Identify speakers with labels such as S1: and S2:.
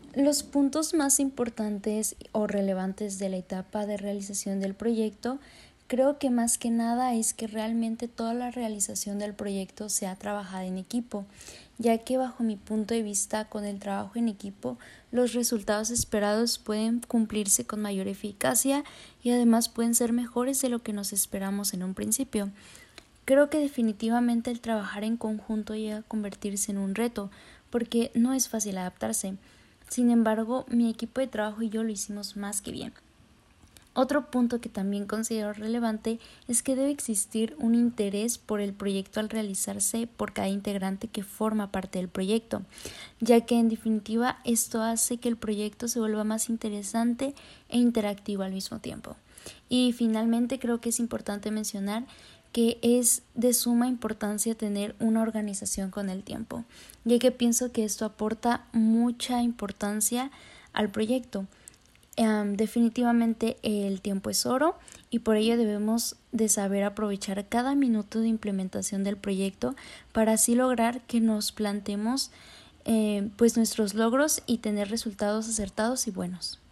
S1: Los puntos más importantes o relevantes de la etapa de realización del proyecto, creo que más que nada es que realmente toda la realización del proyecto sea trabajada en equipo, ya que bajo mi punto de vista con el trabajo en equipo los resultados esperados pueden cumplirse con mayor eficacia y además pueden ser mejores de lo que nos esperamos en un principio. Creo que definitivamente el trabajar en conjunto llega a convertirse en un reto, porque no es fácil adaptarse. Sin embargo, mi equipo de trabajo y yo lo hicimos más que bien. Otro punto que también considero relevante es que debe existir un interés por el proyecto al realizarse por cada integrante que forma parte del proyecto, ya que en definitiva esto hace que el proyecto se vuelva más interesante e interactivo al mismo tiempo. Y finalmente creo que es importante mencionar que es de suma importancia tener una organización con el tiempo, ya que pienso que esto aporta mucha importancia al proyecto. Definitivamente el tiempo es oro y por ello debemos de saber aprovechar cada minuto de implementación del proyecto para así lograr que nos planteemos pues nuestros logros y tener resultados acertados y buenos.